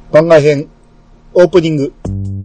番外編、オープニング。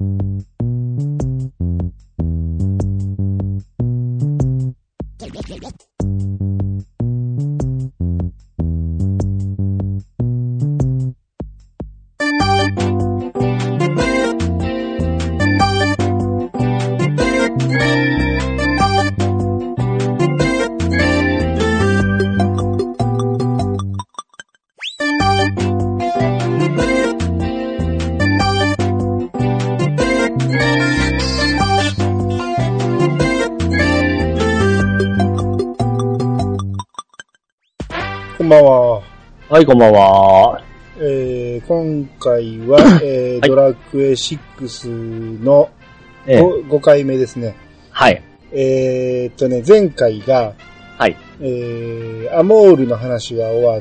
こんばんは。 はい、こんばんは。 今回は、 はい、 ドラクエ6の 5回目ですね。 はい。 前回が、 はい。 アモールの話が終わって、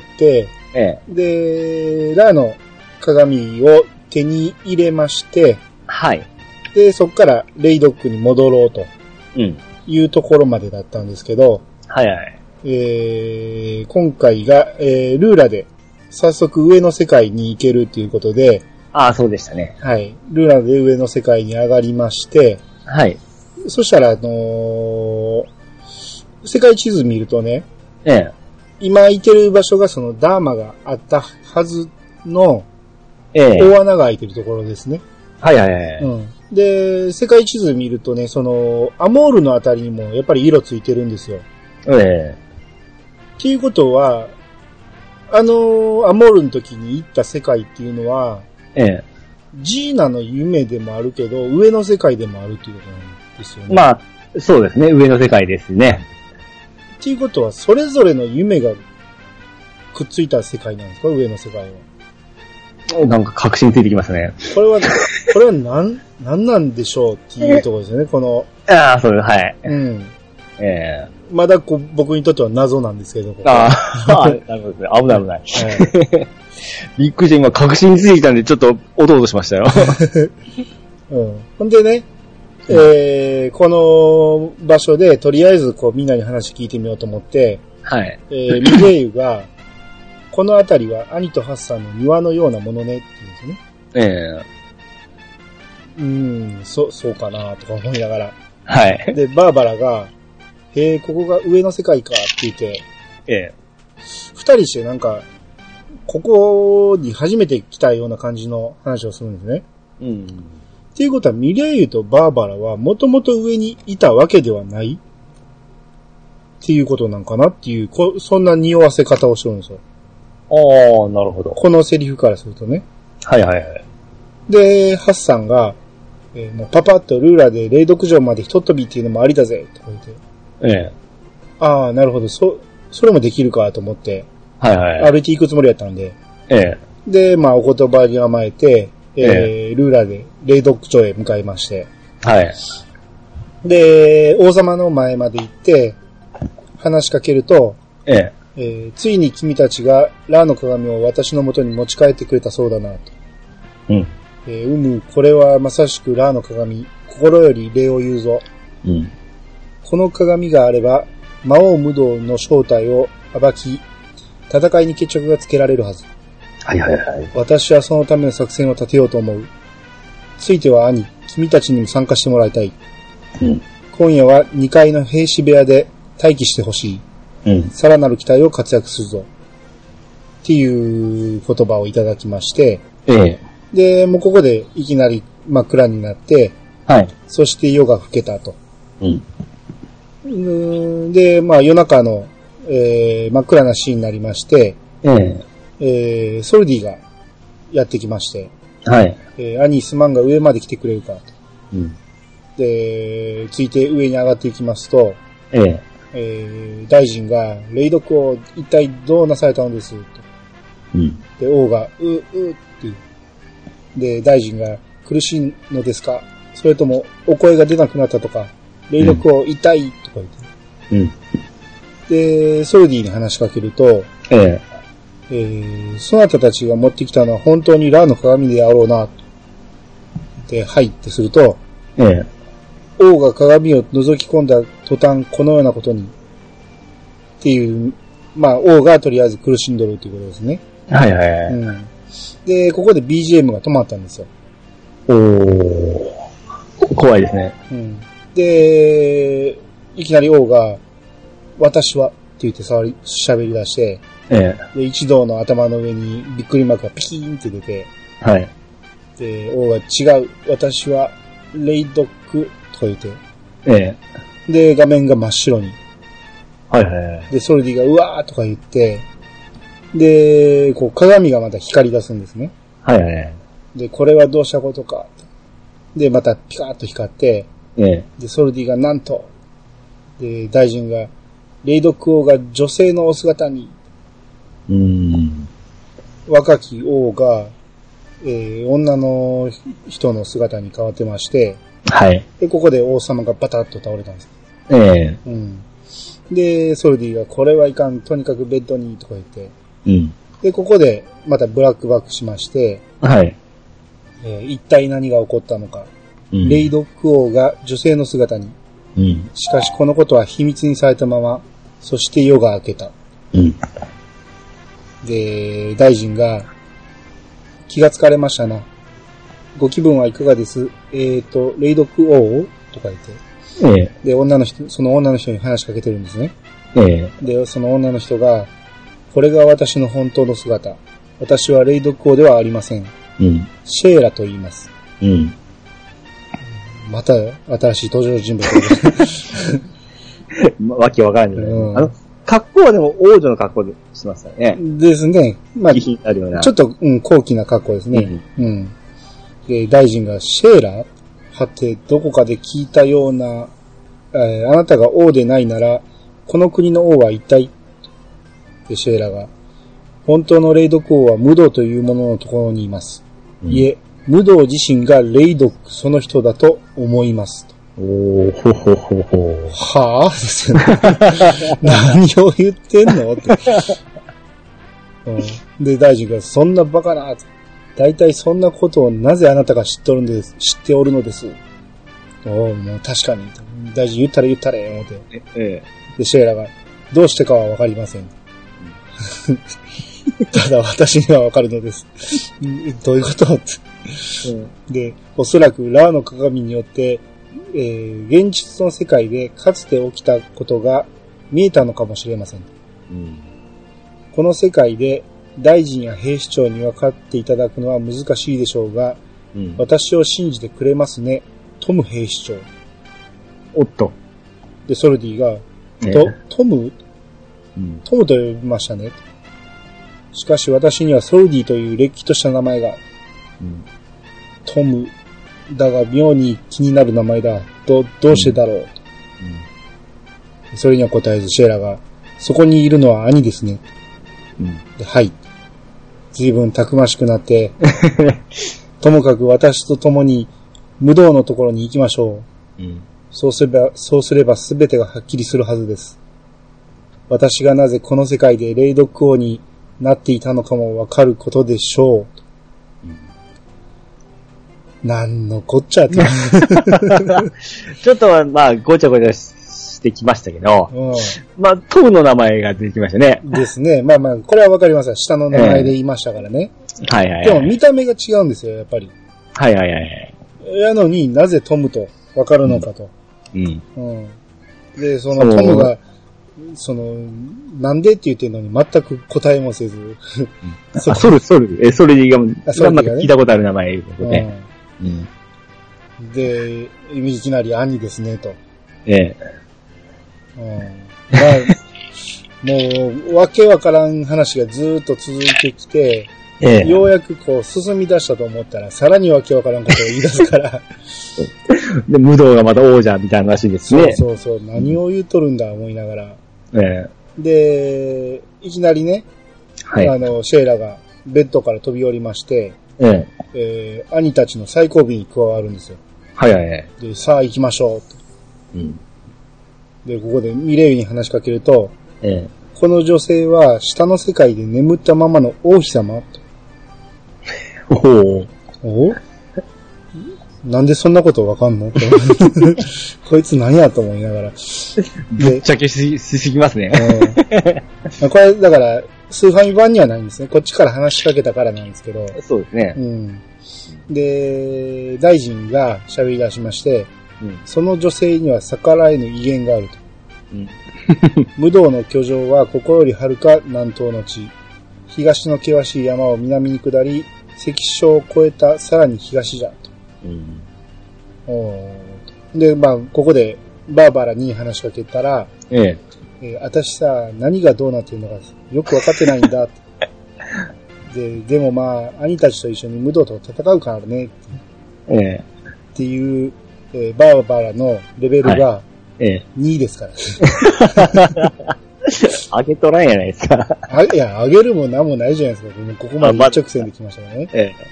で、ラの鏡を手に入れまして、 はい。 で、そこからレイドックに戻ろうとうん。 いうところまでだったんですけど、 はいはい。 今回が、ルーラで早速上の世界に行けるということで、 ああ、そうでしたね。 はい。ルーラで上の世界に上がりまして、 はい。 そしたら、世界地図見るとね、今いてる場所がそのダーマがあったはずの、大穴が開いてるところですね。 はいはいはい。 うん。で、世界地図見るとね、その、アモールのあたりにもやっぱり色ついてるんですよ。っていうことは、アモールの時に行った世界っていうのは、ジーナの夢でもあるけど、上の世界でもあるっていうことなんですよね。 まあ、そうですね。上の世界ですね。 っていうことは、それぞれの夢がくっついた世界なんですか？上の世界は。 なんか確信ついてきますね。 これはなんなんでしょうっていうところですよね、この。 ああ、そうです、はい。 うん。まだ僕にとっては謎なんですけど。 ああ、なるほどですね。危ない危ない。びっくりして今確信ついてきたんでちょっとおどおどしましたよ。 うん。ほんでね、この場所でとりあえずみんなに話聞いてみようと思って、 はい。 ミレイユが、この辺りは兄とハッサンの庭のようなものねって言うんですね。そうかなとか思いながら。 はい。 で、バーバラが、ここが上の世界かって言って、二人してなんか、ここに初めて来たような感じの話をするんですね。 うん。 っていうことは、ミレイユとバーバラはもともと上にいたわけではないっていうことなんかなっていう、そんな匂わせ方をしてるんですよ。 ああ、なるほど。 このセリフからするとね。 はいはいはい。 で、ハッサンが、もうパパッとルーラで霊読城までひとっ飛びっていうのもありだぜとか言って。ああ、なるほど。それもできるかと思って、 はいはい。 歩いていくつもりやったんで。で、まあ、お言葉に甘えて、ルーラで霊読城へ向かいまして。 はい。 で、王様の前まで行って、話しかけると、ついに君たちがラーの鏡を私の元に持ち帰ってくれたそうだなと。これはまさしくラーの鏡、心より礼を言うぞ。この鏡があれば、魔王無道の正体を暴き、戦いに決着がつけられるはず。 はいはいはい。 私はそのための作戦を立てようと思う。ついては兄、君たちにも参加してもらいたい。今夜は2階の兵士部屋で待機してほしい。さらなる期待を活躍するぞ。っていう言葉をいただきまして、で、もうここでいきなり真っ暗になって、そして夜が更けたと。で、まあ夜中の、真っ暗なシーンになりまして、ソルディがやってきまして、兄すまんが上まで来てくれるかと。で、ついて上に上がっていきますと、大臣が、霊読を一体どうなされたのですと。で、王が、っていう。で、大臣が、苦しいのですか？それとも、お声が出なくなったとか、霊読を痛いとか言って。で、ソルディに話しかけると、そなたたちが持ってきたのは本当にラーの鏡であろうな。で、はいってすると、王が鏡を覗き込んだ途端このようなことに。っていう、まあ、王がとりあえず苦しんどるということですね。 はいはいはい。 で、ここで BGM が止まったんですよ。 怖いですね。 うん。で、いきなり王が、私は、って言って喋り出して、で、一同の頭の上にびっくりマークがピキーンって出て、 はい。 で、王が違う、私は、レイドック、とか言って、で、画面が真っ白に。 はいはいはい。 で、ソルディがうわーとか言って、で、こう鏡がまた光り出すんですね。 はいはいはい。 で、これはどうしたことか。で、またピカーッと光って、で、ソルディがなんと、で、大臣が、レイドック王が女性のお姿に、若き王が、女の人の姿に変わってまして、 はい。 で、ここで王様がバタッと倒れたんです。うん。で、ソルディが、これはいかん、とにかくベッドに、とか言って、で、ここで、またブラックバックしまして、 はい。 一体何が起こったのか。レイドック王が女性の姿に。しかしこのことは秘密にされたまま、そして夜が明けた。で、大臣が、気がつかれましたな。ご気分はいかがです？レイドック王とか言って。で、その女の人に話しかけてるんですね。で、その女の人が、これが私の本当の姿。私はレイドック王ではありません。シェーラと言います。また新しい登場人物わけわからんじゃない。格好はでも王女の格好でしますよね。 ですね。まあ、ちょっと、高貴な格好ですね。で、大臣がシェーラはってどこかで聞いたような、あなたが王でないなら、この国の王は一体で、シェーラが、本当のレイドック王はムドというもののところにいます。いえ、ムド自身がレイドックその人だと思います。はぁですよね。何を言ってんのって、で、大臣が、そんなバカな。大体そんなことをなぜあなたが知っておるのです。もう確かに。大臣言ったれ、思って。で、シェーラが、どうしてかはわかりません。ただ私にはわかるのです。どういうことって、で、おそらくラーの鏡によって、現実の世界でかつて起きたことが見えたのかもしれません。この世界で大臣や兵士長に分かっていただくのは難しいでしょうが、私を信じてくれますね、トム兵士長。 おっと。 で、ソルディが、トムと呼びましたね。しかし私にはソルディというれっきとした名前が、トムだが妙に気になる名前だ。どうしてだろう、それには答えずシェーラが、そこにいるのは兄ですね。で、はい。随分たくましくなって、ともかく私と共に無道のところに行きましょう。そうすれば全てがはっきりするはずです。私がなぜこの世界でレイドック王になっていたのかもわかることでしょう。なんのこっちゃって。 ちょっとまあ、ごちゃごちゃしてきましたけど、まあ、トムの名前が出てきましたね。 ですね。まあまあ、これはわかります。下の名前で言いましたからね。 はいはいはい。 でも見た目が違うんですよ、やっぱり。 はいはいはい。 やのになぜトムとわかるのかと。で、そのトムが、なんでって言ってるのに全く答えもせず。 ソルディが、また聞いたことある名前ですね。 で、いきなり兄ですね、と。まあ、もう、わけわからん話がずーっと続いてきて、ようやくこう進み出したと思ったら、さらにわけわからんことを言い出すから。 で、無道がまた王者みたいならしいですね。 そう、何を言うとるんだ思いながら。で、いきなりね、シェーラがベッドから飛び降りまして、兄たちの最後尾に加わるんですよ。で、さあ行きましょうと。で、ここでミレイユに話しかけると、この女性は下の世界で眠ったままの王妃様と。 なんでそんなことわかんのこいつ何やと思いながら。 ぶっちゃけしすぎますね。 これ、だから、スーファミ版にはないんですね。こっちから話しかけたからなんですけど。 そうですね。 で、大臣が喋り出しまして、その女性には逆らえぬ威厳があると。無道の居城はここよりはるか南東の地。東の険しい山を南に下り、関所を越えたさらに東じゃと。で、まあ、ここでバーバラに話しかけたら、私さ、何がどうなってるのかよくわかってないんだって。でもまあ、兄たちと一緒に無道と戦うからねっていう、バーバラのレベルが2ですから。 上げとらんやないですか。 いや、上げるも何もないじゃないですか。ここまで一直線で来ましたね。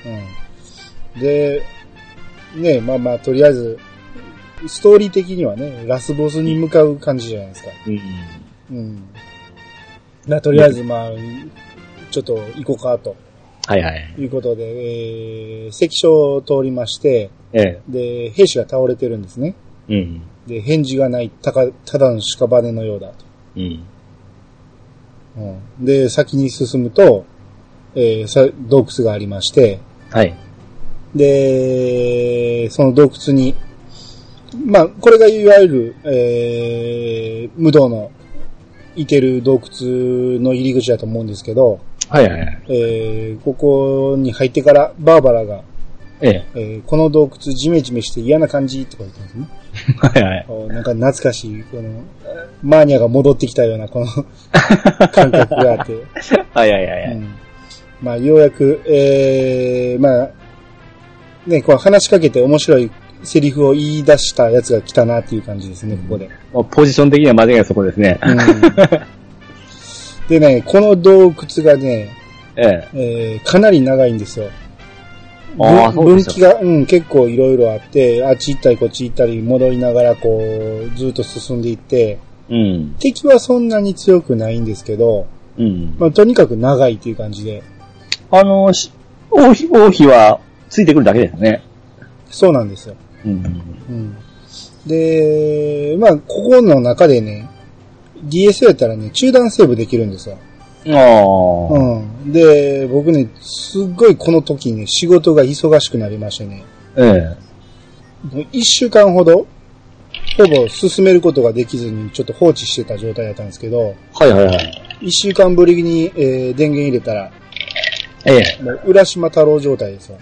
で、ね、まあまあ、とりあえず、ストーリー的にはね、ラスボスに向かう感じじゃないですか。とりあえず、まあ、ちょっと行こうかと。いうことで、関所を通りまして、で、兵士が倒れてるんですね。で、返事がない、ただの屍のようだと。で、先に進むと、洞窟がありまして、で、その洞窟に、まあ、これがいわゆる、無道の行ける洞窟の入り口だと思うんですけど、ここに入ってからバーバラが、この洞窟ジメジメして嫌な感じとか言ってますね。なんか懐かしい、この、マーニャが戻ってきたような、この感覚があって。まあ、ようやく、まあ、ね、こう話しかけて面白いセリフを言い出したやつが来たなっていう感じですね、ここで。 ポジション的には間違いなくそこですね。 でね、この洞窟がね、かなり長いんですよ。分岐が、結構いろいろあって、あっち行ったりこっち行ったり戻りながらこう、ずっと進んでいって、敵はそんなに強くないんですけど、まあ、とにかく長いっていう感じで。王妃はついてくるだけですね。そうなんですよ。で、まあ、ここの中でね、DS やったらね、中断セーブできるんですよ。で、僕ね、すっごいこの時ね、仕事が忙しくなりましてね。1週間ほど、ほぼ進めることができずにちょっと放置してた状態だったんですけど、1週間ぶりに、電源入れたら、もう浦島太郎状態ですよ。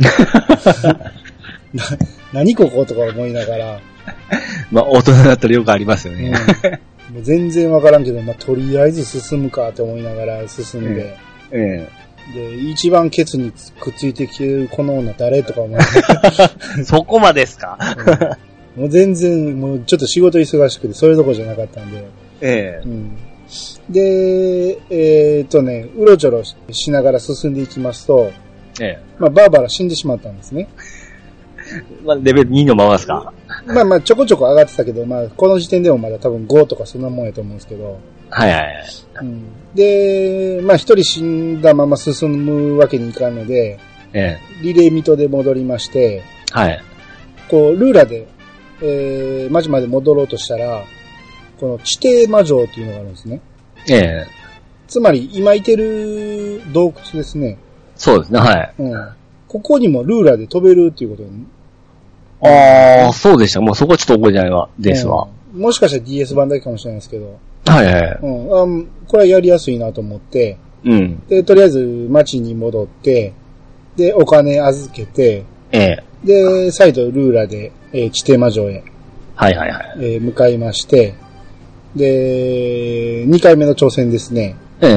何こことか思いながら。 まあ、大人だったらよくありますよね。 もう全然わからんけど、まあ、とりあえず進むかって思いながら進んで。で、一番ケツにくっついてきてるこの女誰とか思いながら。 そこまでですかもう全然、もうちょっと仕事忙しくて、それどころじゃなかったんで。で、うろちょろしながら進んでいきますと、まあ、バーバラ死んでしまったんですね。 まあ、レベル2のままですか？ まあまあ、ちょこちょこ上がってたけど、まあ、この時点でもまだ多分5とかそんなもんやと思うんですけど。で、まあ、一人死んだまま進むわけにいかんので、リレーミトで戻りまして、こう、ルーラで、町まで戻ろうとしたら、この地底魔城っていうのがあるんですね。つまり、今いてる洞窟ですね。 そうですね、 ここにもルーラで飛べるっていうことに。 そうでした。もうそこちょっと覚えてないわ、ですわ。 もしかしたら DS 版だけかもしれないですけど。これはやりやすいなと思って、で、とりあえず町に戻って、で、お金預けて、で、再度ルーラで、地底魔城へ、向かいまして、で、2回目の挑戦ですね。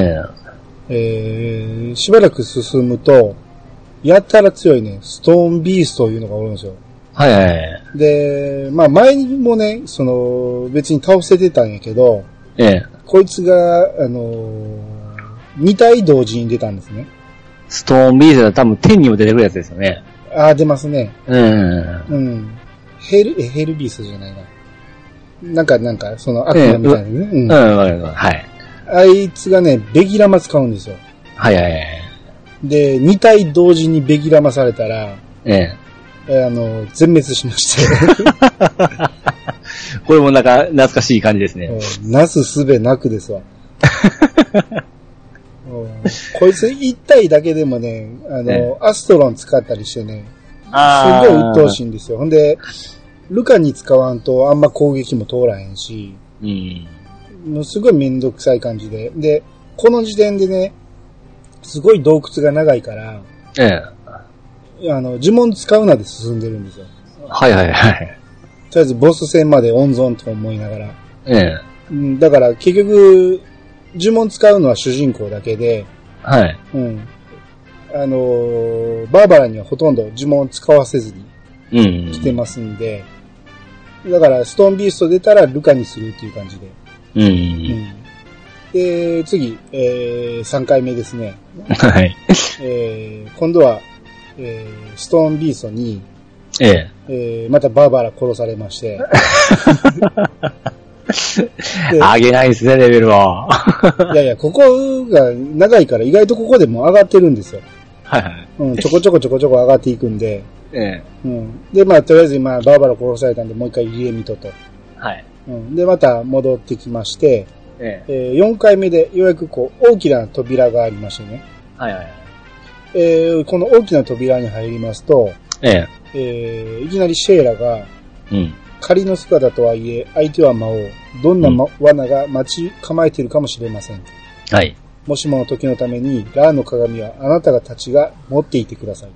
しばらく進むと、やったら強いね、ストーンビーストというのがおるんですよ。で、まあ前にもね、別に倒せてたんやけど、こいつが、2体同時に出たんですね。 ストーンビーストは多分天にも出てくるやつですよね。 出ますね。ヘルビーストじゃないな。なんか、その悪魔みたいなね。あいつがね、ベギラマ使うんですよ。で、2体同時にベギラマされたら、 全滅しまして。 これもなんか懐かしい感じですね。 なすすべなくですわ。こいつ1体だけでもね、アストロン使ったりしてね、すごい鬱陶しいんですよ。ほんで、ルカに使わんとあんま攻撃も通らへんし、もうすごいめんどくさい感じで。で、この時点でね、すごい洞窟が長いから、呪文使うなで進んでるんですよ。 はいはいはい。 とりあえずボス戦まで温存と思いながら。だから結局、呪文使うのは主人公だけで、 はい。 バーバラにはほとんど呪文使わせずに来てますんで、だからストーンビースト出たらルカにするっていう感じで。で、次、3回目ですね。 はい。 今度は、ストーンビーストに、またバーバラ殺されまして。 上げないですね、レベルを。 いやいや、ここが長いから意外とここでも上がってるんですよ。 はいはい。 ちょこちょこ上がっていくんで。で、まあ、とりあえず今、バーバラ殺されたんで、もう一回リエミトと。 はい。 で、また戻ってきまして、4回目でようやくこう、大きな扉がありましてね。 はいはい。 この大きな扉に入りますと、いきなりシェーラが、仮の姿とはいえ、相手は魔王。どんな罠が待ち構えているかもしれません。 はい。 もしもの時のために、ラーの鏡はあなたたちが持っていてください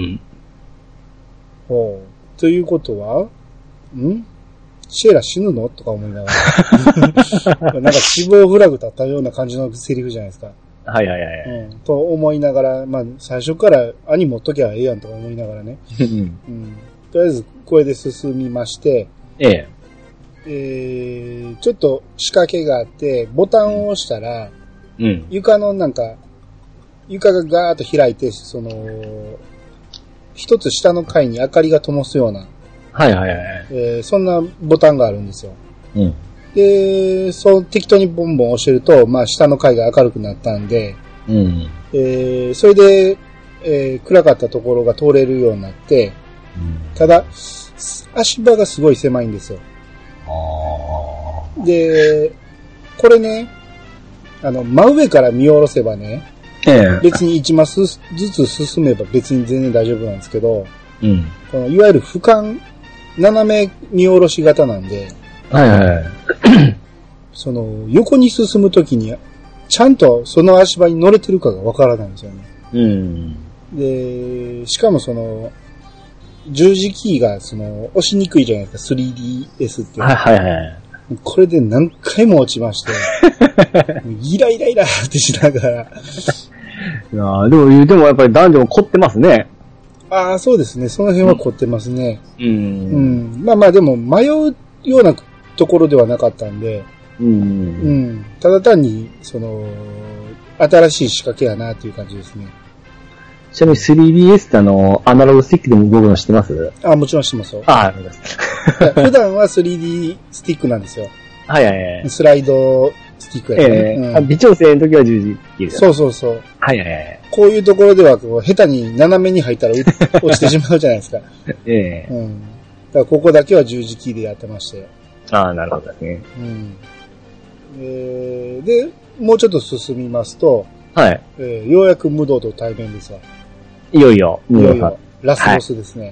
と。ということは、シェーラ死ぬのとか思いながら。なんか死亡フラグ立ったような感じのセリフじゃないですか。 はいはいはい。 と思いながら、まあ、最初から兄持っときゃええやんとか思いながらね。とりあえず、これで進みまして、ちょっと仕掛けがあって、ボタンを押したら、床のなんか、床がガーッと開いて、一つ下の階に明かりが灯すような、そんなボタンがあるんですよ。で、適当にボンボン押してると、まあ、下の階が明るくなったんで、それで、暗かったところが通れるようになって、ただ、足場がすごい狭いんですよ。で、これね、真上から見下ろせばね、別に1マスずつ進めば別に全然大丈夫なんですけど、このいわゆる俯瞰、斜め見下ろし型なんで、横に進むときに、ちゃんとその足場に乗れてるかがわからないんですよね。で、しかも十字キーが押しにくいじゃないですか、3DS って。これで何回も落ちまして、イライラってしながら。 いやでもやっぱり男女も凝ってますね。 ああ、そうですね。その辺は凝ってますね。まあまあでも迷うようなところではなかったんで、ただ単に、新しい仕掛けやなっていう感じですね。 ちなみに 3DS ってアナログスティックでも動くの知ってます？ もちろん知ってますよ。 ありがとうございます。 普段は 3D スティックなんですよ。スライドスティックやね。 微調整の時は十字キーですよ。そう。こういうところでは、下手に斜めに入ったら落ちてしまうじゃないですか。だからここだけは十字キーでやってまして。 なるほどですね。 で、もうちょっと進みますと、ようやく無道と対面ですわ。 いよいよ、 ラスボスですね。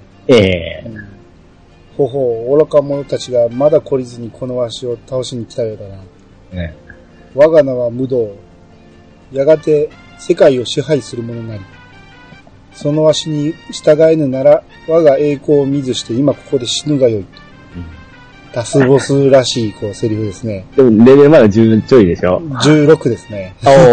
愚か者たちがまだ懲りずにこのわしを倒しに来たようだな。我が名は無道。やがて世界を支配する者なり。そのわしに従えぬなら、我が栄光を見ずして今ここで死ぬがよい。ラスボスらしい、セリフですね。 でも、レベルまだ10ちょいでしょ ?16 ですね。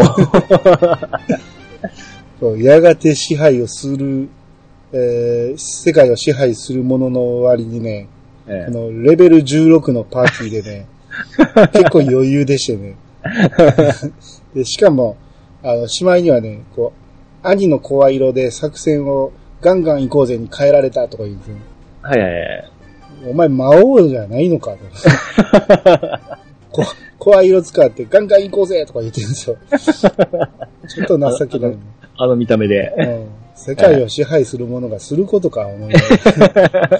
やがて支配をする、世界を支配する者の割にね、レベル16のパーティーでね、結構余裕でしてね。で、しかも、しまいにはね、兄の声色で作戦をガンガン行こうぜに変えられたとか言うんですね。お前魔王じゃないのかと。声色使ってガンガン行こうぜとか言ってるんですよ。ちょっと情けない。 見た目で。 世界を支配する者がすることか、思いながら。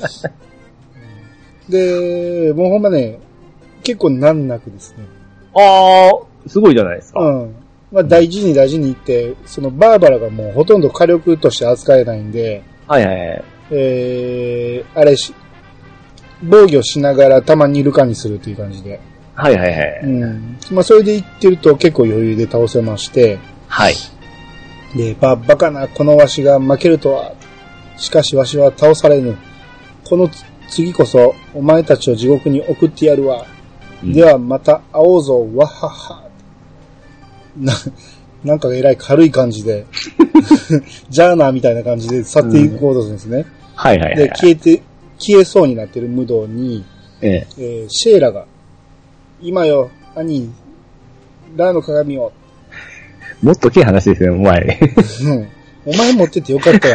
で、もうほんまね、結構難なくですね。 ああ、すごいじゃないですか。 うん。まあ、大事に大事に行って、そのバーバラがもうほとんど火力として扱えないんで、 はいはいはい。 あれ防御しながらたまにルカにするっていう感じで。 はいはいはい。 うん。まあ、それで行ってると結構余裕で倒せまして。 はい。 で、バカな、このわしが負けるとは。しかしわしは倒されぬ。この次こそ、お前たちを地獄に送ってやるわ。うん、ではまた会おうぞ、わはは。なんかえらい軽い感じで、ジャーナーみたいな感じで去っていこうとするんですね。 はいはいはい。 で、消えそうになってる無道に、シェーラが、今よ、兄、ラーの鏡を。 もっとけえ話ですね、お前。 うん。お前持っててよかったや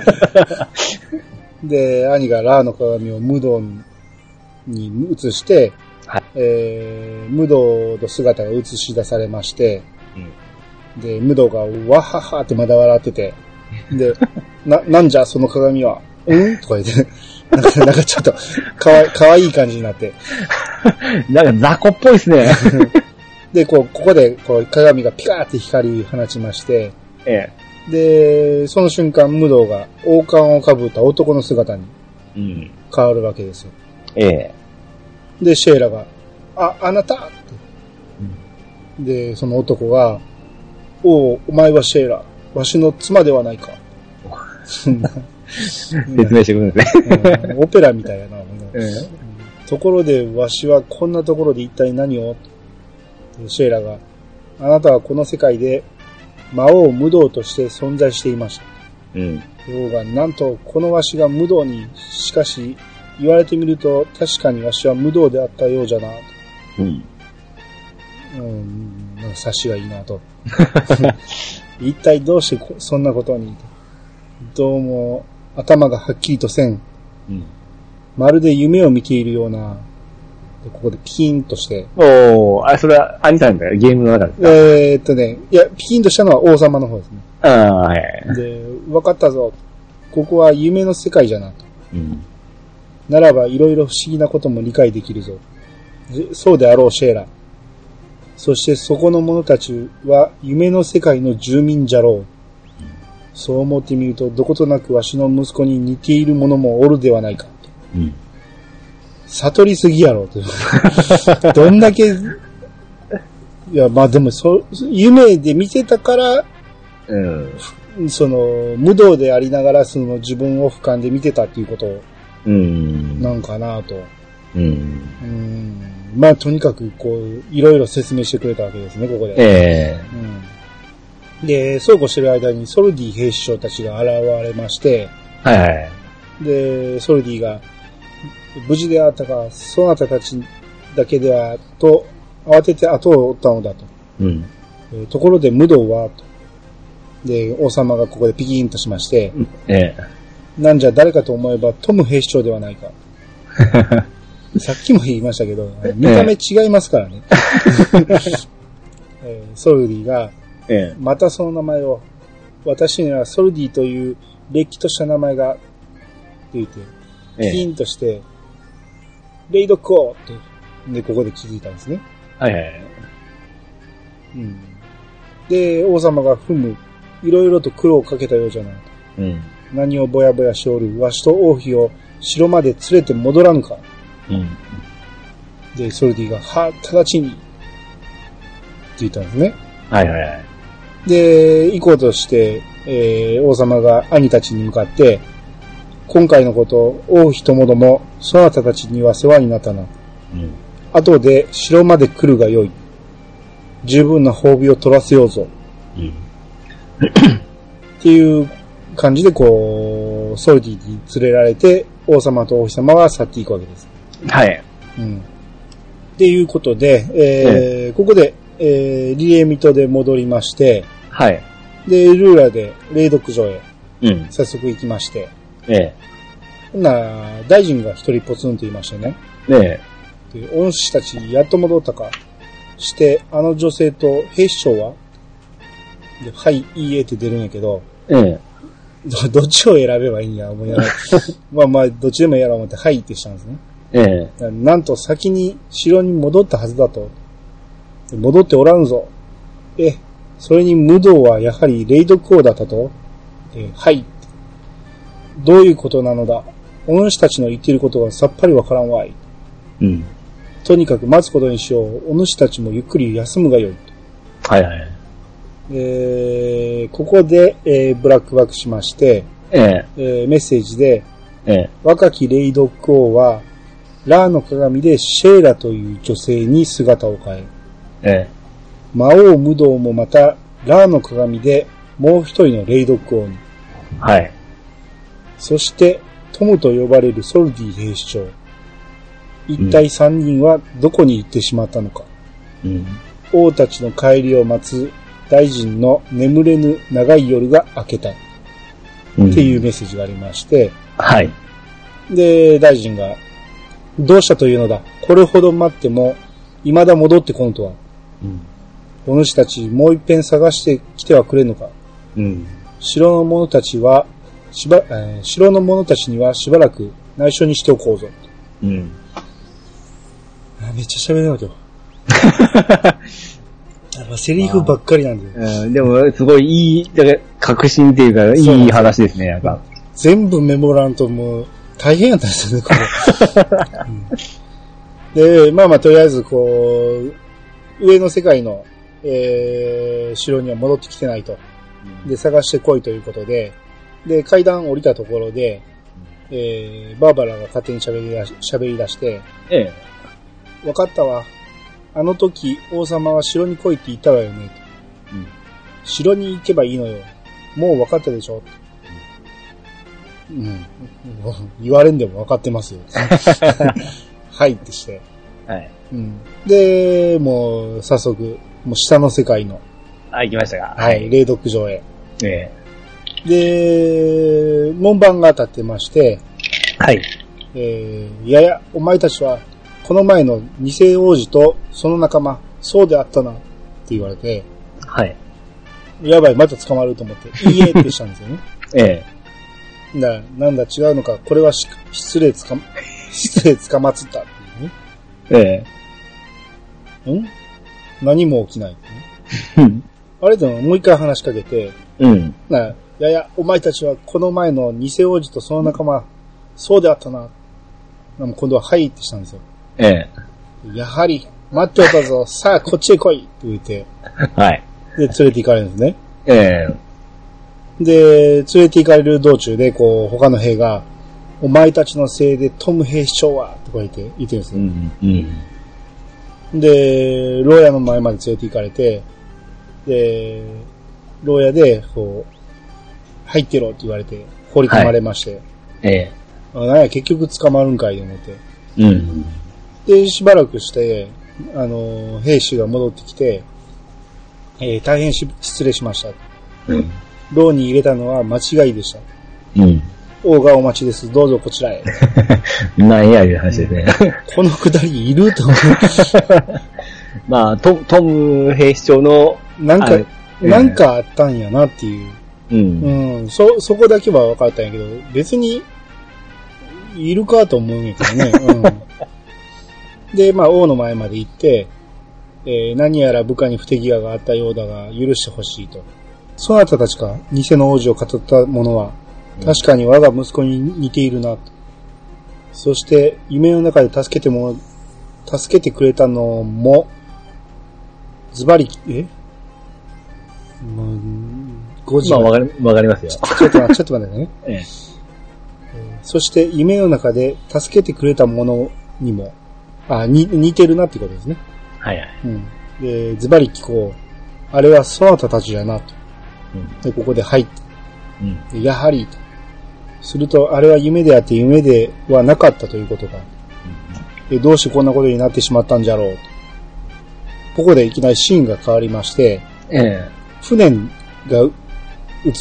ん。で、兄がラーの鏡を無道に移して、 はい、 無道の姿が映し出されまして、うん、で、無道がわははってまだ笑ってて、で、なんじゃその鏡は、うんとか言って、なんかちょっとかわいい感じになって。 なんか雑魚っぽいですね。 で、ここで鏡がピカーって光り放ちまして、で、その瞬間、無道が王冠をかぶった男の姿に変わるわけですよ。で、シェーラが、あなたって、うん、で、その男が、お前はシェーラ、わしの妻ではないか。 説明してくるんですね。 オペラみたいやな、ところで、わしはこんなところで一体何をシェーラが、あなたはこの世界で魔王無道として存在していました。うん。王が、なんと、このわしが無道に、しかし、言われてみると、確かにわしは無道であったようじゃな、と。うん。なんか察しがいいな、と。一体どうしてそんなことに、どうも、頭がはっきりとせん。うん。まるで夢を見ているような、ここでピキーンとして。 それは、兄さんだよ、ゲームの中ですか？ いや、ピキーンとしたのは王様の方ですね。 はい。 で、分かったぞ。ここは夢の世界じゃな、と。うん。ならば、いろいろ不思議なことも理解できるぞ。そうであろう、シェーラ。そして、そこの者たちは、夢の世界の住民じゃろう。そう思ってみると、どことなくわしの息子に似ている者もおるではないか。うん。悟りすぎやろと。どんだけ、いや、まあでも夢で見てたから、うん、無道でありながら、自分を俯瞰で見てたっていうこと、なんかなと。まあとにかく、いろいろ説明してくれたわけですね、ここで。で、そうこうしてる間に、ソルディ兵士長たちが現れまして、 はいはい。 で、ソルディが、無事であったが、そなたたちだけでは、と、慌てて後を追ったのだと。うん。ところで、無道は、と。で、王様がここでピキーンとしまして、なんじゃ誰かと思えば、トム兵士長ではないか。さっきも言いましたけど、見た目違いますからね。ソルディが、またその名前を、私にはソルディという、れっきとした名前が、って言って、ピキーンとして、レイドコーって、で、ここで気づいたんですね。 はいはい。 うん。で、王様がいろいろと苦労をかけたようじゃない。うん。何をぼやぼやしておる、わしと王妃を城まで連れて戻らぬか。うん。で、ソルディが、直ちに、って言ったんですね。 はいはいはい。 で、行こうとして、王様が兄たちに向かって、今回のこと、王妃ともども、そなたたちには世話になったな。うん。後で城まで来るがよい。十分な褒美を取らせようぞ。うん。っていう感じで、ソルディに連れられて、王様と王妃様は去っていくわけです。 はい。 うん。っていうことで、ここで、リエミトで戻りまして、 はい。 で、ルーラで霊読所へ、早速行きまして、大臣が一人ポツンと言いましてね。で、恩師たちやっと戻ったか。して、あの女性と兵士長はで、はい、いいえって出るんやけど、 どっちを選べばいいんや、思いながら。まあまあ、どっちでもやろう思って、はいってしたんですね。なんと先に城に戻ったはずだと。戻っておらんぞ。それに無道はやはりレイドク王だったと。はい。どういうことなのだ。お主たちの言っていることはさっぱりわからんわい。とにかく待つことにしよう。お主たちもゆっくり休むがよい。 はいはい。 ここで、ブラックバックしまして、メッセージで、若きレイドク王は、ラーの鏡でシェーラという女性に姿を変え、魔王無道もまた、ラーの鏡でもう一人のレイドク王に。 はい。 そして、トムと呼ばれるソルディ兵士長。一体3人はどこに行ってしまったのか。王たちの帰りを待つ大臣の眠れぬ長い夜が明けた。っていうメッセージがありまして。 はい。 で、大臣が、どうしたというのだ。これほど待っても、未だ戻ってこんとは。お主たちもう一遍探してきてはくれんのか。城の者たちにはしばらく内緒にしておこうぞ。めっちゃ喋れなきゃ。セリフばっかりなんだよ。 でも、すごいいい、だから、革新っていうか、いい話ですね、やっぱ。 全部メモらんともう、大変やったんですよね、これ。で、まあまあ、とりあえず、こう、上の世界の、城には戻ってきてないと。で、探してこいということで、で、階段降りたところで、バーバラが勝手に喋り出して、わかったわ。あの時、王様は城に来いって言ったわよね。城に行けばいいのよ。もう分かったでしょ。言われんでも分かってますよ。はいってして。 はい。 で、もう、早速、もう下の世界の。 行きましたか。 はい、霊読城へ。で、門番が立ってまして、 はい。 や、お前たちは、この前の偽王子とその仲間、そうであったな、って言われて、 はい。 やばい、また捕まると思って、いいえってしたんですよね。なんだ違うのか、これは失礼つかまつったっていうね。何も起きない、ね。あれでももう一回話しかけて、や、お前たちはこの前の偽王子とその仲間、そうであったな。今度ははいってしたんですよ。やはり、待っておったぞ。さあ、こっちへ来いって言って。 はい。 で、連れて行かれるんですね。で、連れて行かれる道中で、こう、他の兵が、お前たちのせいでトム兵士長は、とか言ってるんですよ。で、牢屋の前まで連れて行かれて、で、牢屋で、こう、入ってろって言われて、放り込まれまして。なんや、結局捕まるんかいと思って。で、しばらくして、兵士が戻ってきて、大変失礼しました。牢に入れたのは間違いでした。王がお待ちです。どうぞこちらへ。 なんやいう話ですね。 このくだりいると思う。 まあ、トム兵士長の、 なんかあったんやなっていう。そこだけは分かったんやけど、別に、いるかと思うんやけどね。で、まあ、王の前まで行って、何やら部下に不手際があったようだが、許してほしいと。そなたたちか、偽の王子を語った者は、確かに我が息子に似ているなと。そして、夢の中で助けてくれたのも、ズバリ、5時。 まあ、わかりますよ。 ちょっと待ってね。そして、夢の中で助けてくれたものにも、似てるなってことですね。 はいはい。 で、ズバリ聞こう。あれはそなたたちだなと。で、ここで入って。やはり、すると、あれは夢であって夢ではなかったということか。どうしてこんなことになってしまったんじゃろうと。ここでいきなりシーンが変わりまして、船が映って、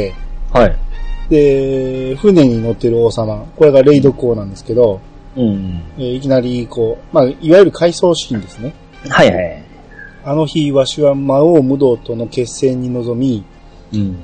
はい。 で、船に乗ってる王様、これがレイド公なんですけど、いきなり、こう、まあ、いわゆる回想シーンですね。 はいはい。 あの日、わしは魔王無道との決戦に臨み、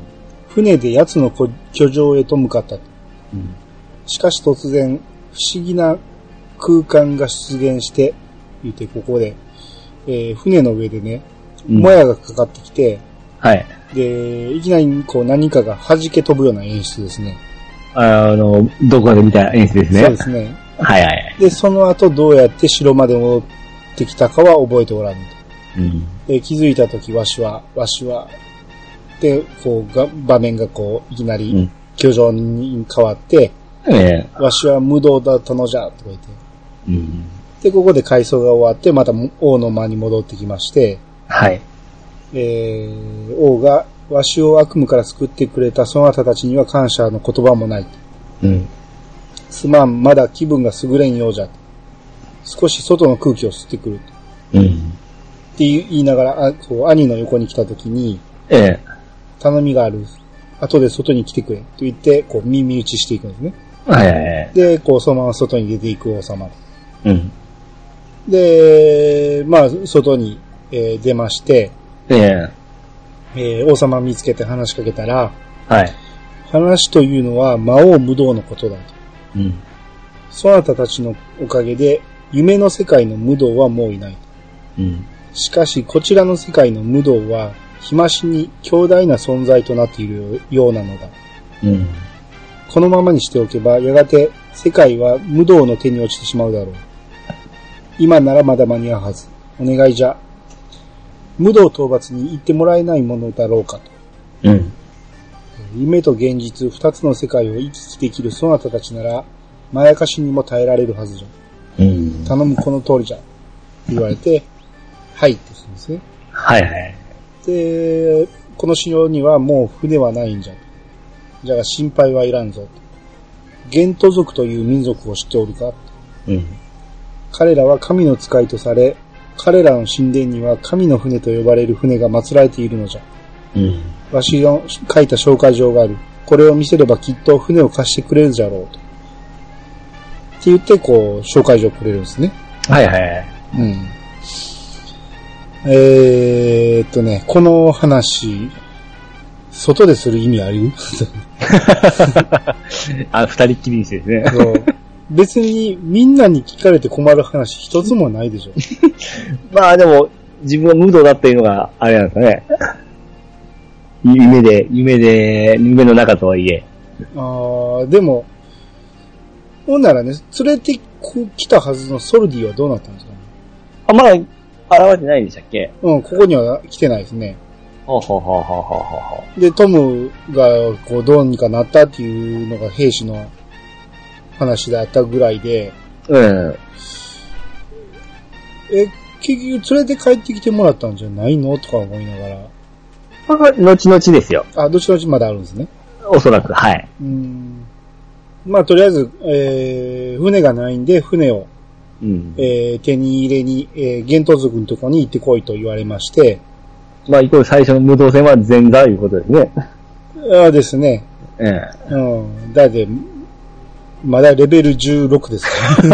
船で奴の居城へと向かったと。しかし突然、不思議な空間が出現して、言ってここで、船の上でね、もやがかかってきて、 はい。 で、いきなりこう何かが弾け飛ぶような演出ですね。 どこで見た演出ですね。 そうですね。 はいはい。 で、その後どうやって城まで戻ってきたかは覚えておらぬと。気づいたとき、わしは、で、こう、場面がこう、いきなり、居城に変わって、わしは無道だったのじゃ、とか言って。で、ここで回想が終わって、また王の間に戻ってきまして、 はい。 王が、わしを悪夢から救ってくれたそなたたちには感謝の言葉もない。すまん、まだ気分が優れんようじゃ。少し外の空気を吸ってくる。って言いながら、こう兄の横に来たときに、頼みがある。後で外に来てくれ。と言って、こう耳打ちしていくんですね。で、こうそのまま外に出ていく王様。で、まあ、外に、出まして、王様見つけて話しかけたら、話というのは魔王無道のことだと。そなたたちのおかげで夢の世界の無道はもういない。しかしこちらの世界の無道は日増しに強大な存在となっているようなのだ。このままにしておけばやがて世界は無道の手に落ちてしまうだろう。今ならまだ間に合うはず。お願いじゃ。無道討伐に行ってもらえないものだろうかと。夢と現実二つの世界を行き来できるそなたたちなら、まやかしにも耐えられるはずじゃ。頼むこの通りじゃ。言われて、はいってするんですね。で、この城にはもう船はないんじゃ。じゃあ心配はいらんぞ。ゲント族という民族を知っておるか。彼らは神の使いとされ、彼らの神殿には神の船と呼ばれる船が祀られているのじゃ。わしの書いた紹介状がある。これを見せればきっと船を貸してくれるじゃろうと。って言って、こう、紹介状くれるんですね。この話、外でする意味ある？ 二人っきりにしてですね。 そう別にみんなに聞かれて困る話一つもないでしょ。 まあでも、自分が無道だっていうのがあれなんですかね。夢の中とはいえ。 でも、ほんならね、連れてきたはずのソルディはどうなったんですかね。 まだ現れてないんでしたっけ？ ここには来てないですね。で、トムがこうどうにかなったっていうのが兵士の話であったぐらいで、結局連れて帰ってきてもらったんじゃないのとか思いながら。 後々ですよ。 後々まだあるんですね。 おそらく、はい。 まあ、とりあえず、船がないんで、船を、手に入れに、玄東族のところに行ってこいと言われまして。 まあ、イコール最初の無道戦は前座ということですね。 ですね。だって、まだレベル16ですから、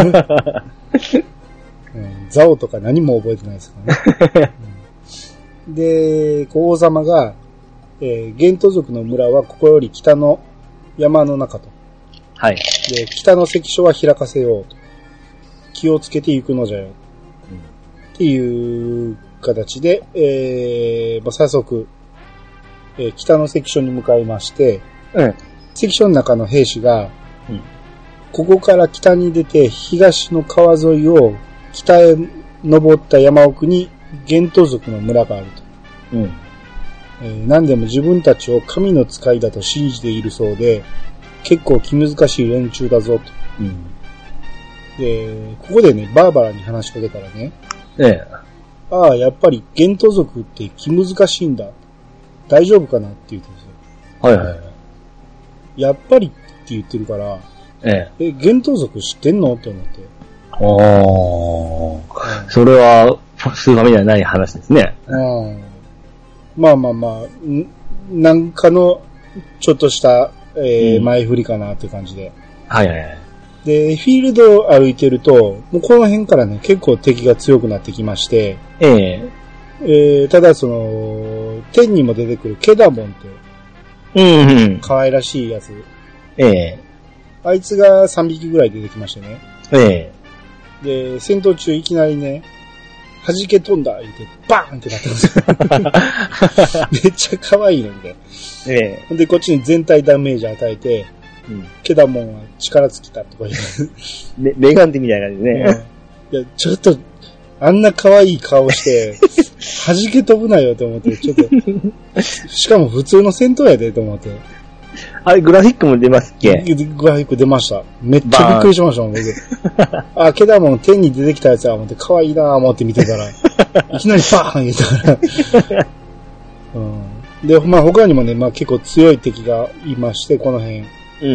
ザオとか何も覚えてないですからね。で、王様が、ゲント族の村はここより北の山の中と。で、北の関所は開かせようと。気をつけていくのじゃよ。っていう形で、早速、北の関所に向かいまして、関所の中の兵士が、ここから北に出て東の川沿いを北へ登った山奥にゲント族の村があると。何でも自分たちを神の使いだと信じているそうで、結構気難しい連中だぞと。で、ここでね、バーバラに話しかけたらね、やっぱりゲント族って気難しいんだ。大丈夫かなって言ってるんですよ。やっぱりって言ってるから、ゲント族知ってんのって思って。 それは、スーファミではない話ですね。 まあ、なんかの、ちょっとした、前振りかなって感じで。で、フィールドを歩いてると、もうこの辺からね、結構敵が強くなってきまして、ただ天にも出てくるケダモンってうんうん。 可愛らしいやつ。 ええ。 あいつが3匹ぐらい出てきましてね。 ええ。で、戦闘中いきなりね、弾け飛んだ言って、バーンってなってます。めっちゃ可愛いので。 ええ。 で、こっちに全体ダメージ与えて、うん、ケダモンは力尽きたとか言う。メガンテみたいな感じね。 いや、ちょっと、あんな可愛い顔して、弾け飛ぶなよと思って、ちょっと、しかも普通の戦闘やでと思って。 あれ、グラフィックも出ますっけ？ グラフィック出ました。めっちゃびっくりしましたもん、僕。あ、ケダモン天に出てきたやつは思って、可愛いなぁ思って見てたら、いきなりバーン言ったから。うん、で、まあ他にもね、まあ結構強い敵がいまして、この辺。うん。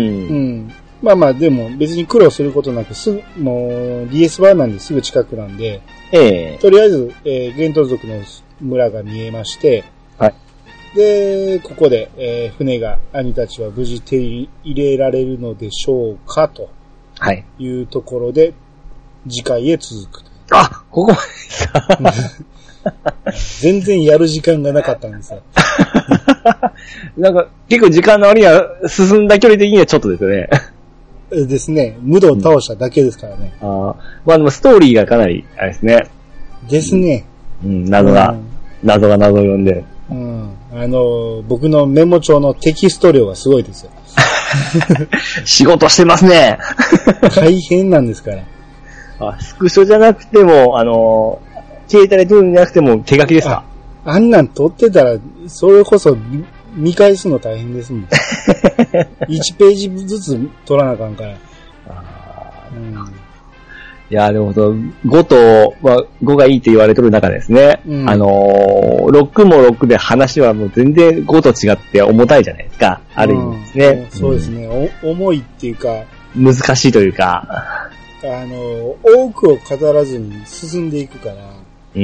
まあまあ、でも別に苦労することなく、もう DS 版なんですぐ近くなんで、とりあえず、幻冬族の村が見えまして、はい。で、ここで、船が、兄たちは無事手に入れられるのでしょうか、と。はい。いうところで、次回へ続く。 あ、ここまでですか。 全然やる時間がなかったんですよ。 なんか、結構時間の割には進んだ距離的にはちょっとですよね。 ですね。無道を倒しただけですからね。 ああ。まあでもストーリーがかなり、あれですね。 ですね。 うん、謎が謎を呼んで。 うん。僕のメモ帳のテキスト量がすごいですよ。 仕事してますね。 大変なんですから。 あ、スクショじゃなくても、携帯で撮るんじゃなくても手書きですか？ あんなん撮ってたら、それこそ見返すの大変ですもん。1ページずつ撮らなあかんから。 うん、いや、でも5とは5がいいって言われてる中ですね。うん、6も6で話はもう全然5と違って重たいじゃないですか。ある意味ですね。 そうですね、重いっていうか。 難しいというか。 多くを語らずに進んでいくから。うん。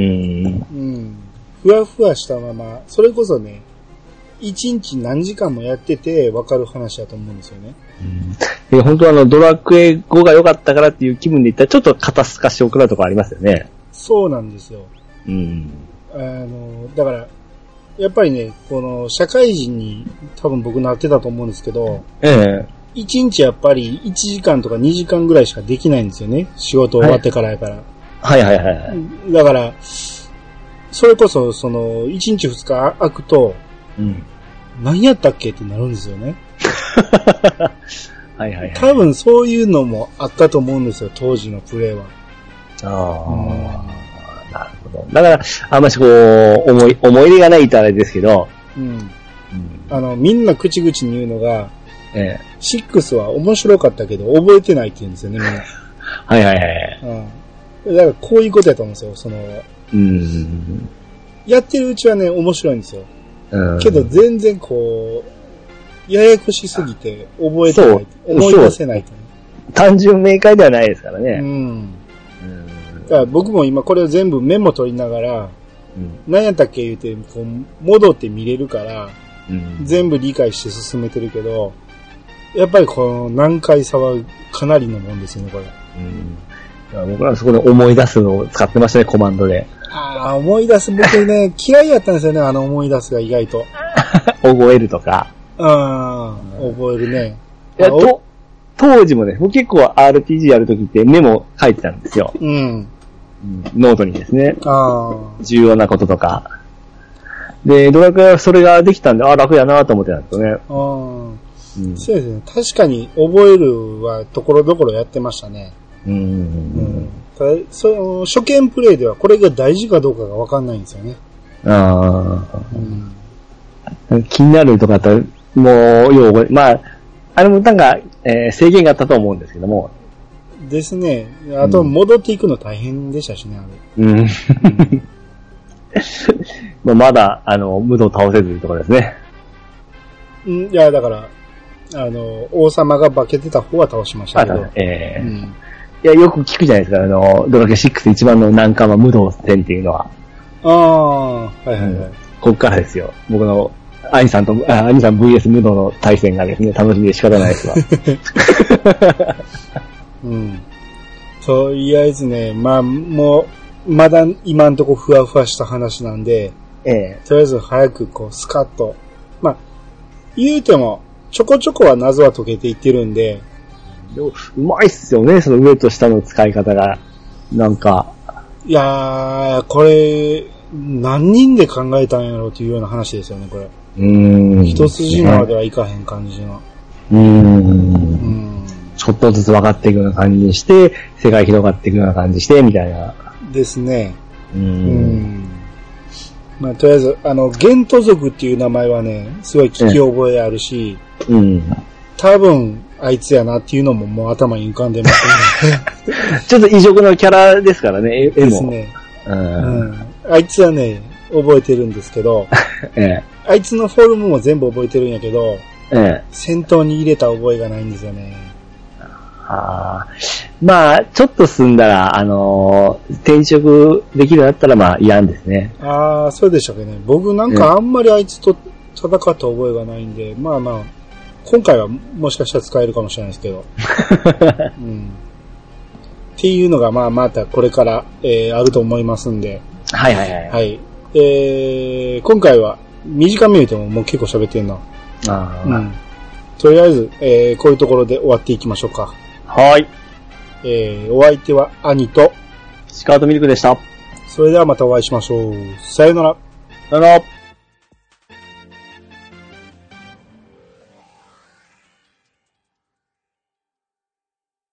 ふわふわしたまま、それこそね、1日何時間もやってて分かる話だと思うんですよね。 本当はドラクエ5が良かったからっていう気分で言ったらちょっと肩透かしておくなとかありますよね。 そうなんですよ。うん。だから、やっぱりね、この社会人に多分僕なってたと思うんですけど、1日やっぱり1時間とか2時間ぐらいしかできないんですよね。仕事終わってからやから。はいはいはいはい。だから、それこそ1日2日空くと、何やったっけってなるんですよね。はいはいはい。多分そういうのもあったと思うんですよ、当時のプレイは。 なるほど。だから、あんましこう、思い入れがないとあれですけど、 みんな口々に言うのが、6は面白かったけど覚えてないって言うんですよね、みんな。はいはいはい。だからこういうことやと思うんですよ、やってるうちはね、面白いんですよ。けど全然こう、ややこしすぎて覚えてない。思い出せないと。 単純明快ではないですからね。 だから僕も今これを全部メモ取りながら、何やったっけ言うて、こう戻って見れるから、全部理解して進めてるけど、やっぱりこの難解さはかなりのもんですよね、これ。 僕らそこで思い出すのを使ってましたね、コマンドで。 思い出す、僕ね、嫌いやったんですよね、思い出すが意外と。 覚えるとか。 覚えるね。 当時もね、僕結構 RPG やるときってメモ書いてたんですよ。ノートにですね。重要なこととか。で、ドラクエはそれができたんで、楽やなと思ってたんですよね。 そうですね。確かに覚えるはところどころやってましたね。ただ初見プレイではこれが大事かどうかがわかんないんですよね。 気になるとかだったら、もう、よう覚え、まあ、あれもなんか、制限があったと思うんですけども。 ですね。あと、戻っていくの大変でしたしね、あれ。 まだ、無道倒せずというところですね。 いや、だから、王様が化けてた方は倒しましたけど。 いや、よく聞くじゃないですか、ドラクエ6一番の難関は無道戦っていうのは。はいはいはい。こっからですよ。僕の、兄さん VS 無道の対戦がですね、楽しみで仕方ないですわ。 とりあえずね、もう、まだ今んとこふわふわした話なんで、とりあえず早くこう、スカッと。 言うても、ちょこちょこは謎は解けていってるんで。 でも、うまいっすよね、その上と下の使い方が。なんか。 いやー、これ、何人で考えたんやろうっていうような話ですよね、これ。一筋縄ではいかへん感じの。 ちょっとずつ分かっていくような感じにして、世界広がっていくような感じして、みたいな。 ですね。まあ、とりあえず、ゲント族っていう名前はね、すごい聞き覚えあるし、多分、あいつやなっていうのももう頭に浮かんでますね。 ちょっと異色のキャラですからね、絵も。ですね。 あいつはね、覚えてるんですけど、あいつのフォルムも全部覚えてるんやけど、戦闘に入れた覚えがないんですよね。 まあ、ちょっと進んだら、転職できるようになったら、まあ、いらんですね。 そうでしたっけね。僕なんかあんまりあいつと戦った覚えがないんで、まあまあ、今回はもしかしたら使えるかもしれないですけど。っていうのが、まあ、またこれから、あると思いますんで。 はい。 今回は短めでももう結構喋ってんな。とりあえず、こういうところで終わっていきましょうか。 はい。 お相手は兄とスカートミルクでした。 それではまたお会いしましょう。さよなら。 さよなら。